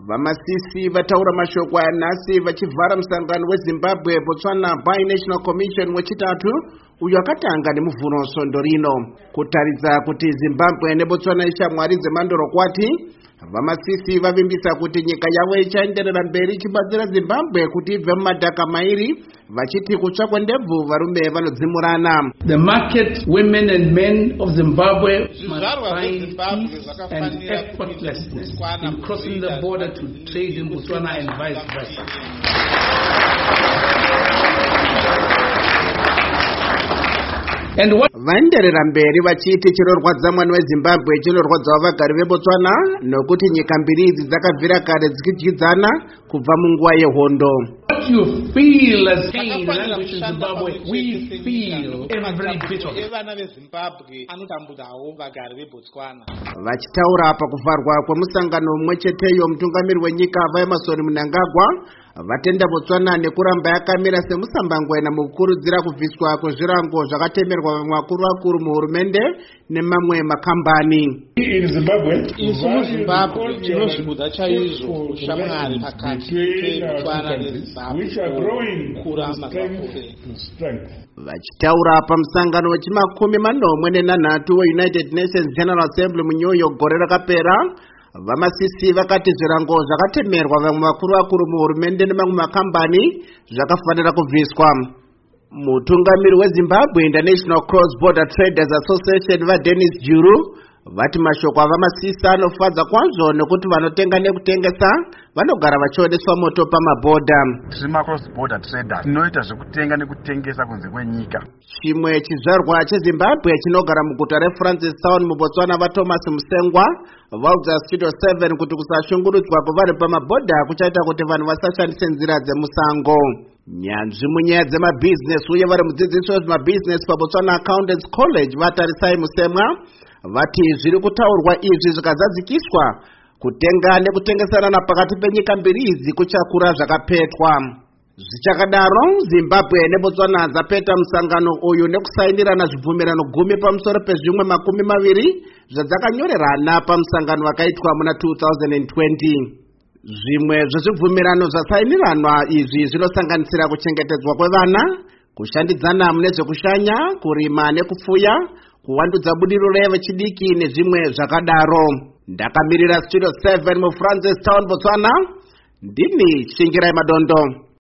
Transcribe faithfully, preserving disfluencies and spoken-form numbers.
Vamasisi vataura mashoko anhasi vachivhara musangano weZimbabwe Botswana Bi-National Commission wechitatu uyo akatanga nemuvhuno svondo rino. Kutaridza kuti Zimbabwe neBotswana ishamwari dzemandorokwati, Vamasisi vavimbisa kuti nyika yavo ichaenderera mberi ichibatsira Zimbabwe kuti ibve mumadhaka mairi, vachiti kutsvakwa ndebvu varume vanodzimurana. The market women and men of Zimbabwe must find peace and effortlessness in crossing the border to trade in Botswana and vice versa. And what vaenderera mberi vachiti chinorwadza mwana weZimbabwe chinorwadzawo vagari veBotswana nokuti nyika mbiri idzi dzakabvira kare dzichidyidzana kubva munguva yehondo. What you feel as pain language in Zimbabwe, we feel every bit of it. Vachitaura pakuvharwa kwemusangano mumwe cheteyo, mutungamiri wenyika vaEmmerson Mnangagwa vatenda Botswana nekuramba yakamira semusambangwena mukukurudzira kubviswa kwezvirango zvakatemerwa vamwe vakuru vakuru muhurumende nemamwe makambani. In Zimbabwe, in Zimbabwe, tinozvimudza chaizvo ushamwari pakati peBotswana neZimbabwe which are growing from strength to strength. Vachitaura pamusangano wechimakumi manomwe nenhanhatu weUnited Nations General Assembly muNew York gore rakapera, Vamasisi vakati zvirango zvakatemerwa vamwe vakuru vakuru muhurumende nemamwe makambani zvakafanira kubviswa. Mutungamiri weZimbabwe International Cross Border Traders Association vaDennis Juru vati mashoko avamasisi anofadza kwazvo nekuti vanotenga nekutengesa vanogara vachioneswa moto pamabhodha. Tiri cross border traders tinoita zvekutenga nekutengesa kunze kwenyika. Chimwe chizvarwa cheZimbabwe chinogara muguta reFrancis Town muBotswana vaThomas Musengwa vaudza Studio seven kuti kusashungurudzwa kwevanhu pamabhodha kuchaita kuti vanhu vasashandise nzira dzemusango. Nyanzvi munyaya dzemabusiness uye vari mudzidzisi wezvemabusiness paBotswana Accountants College vatarisai Musemwa vati zviri kutaurwa izvi zvikazadzikiswa, kutenga nekutengesana napakati penyika mbiri idzi kuchakura zvakapetwa. Zvichakadaro, Zimbabwe neBotswana dzapeta musangano uyu nekusainirana zvibvumirano gumi pamusoro pezvimwe makumi maviri zvadzakanyorerana pamusangano wakaitwa muna two thousand twenty. Zvimwe zvezvibvumirano zvasainiranwa izvi zvinosanganisira kuchengetedzwa kwevana, kushandidzana mune zvekushanya, kurima nekufuya, kuwandudza budiriro yevechidiki nezvimwe zvakadaro. Ndakamirira Studio seven muFrancis Town Botswana, ndini Shingirai Madondo.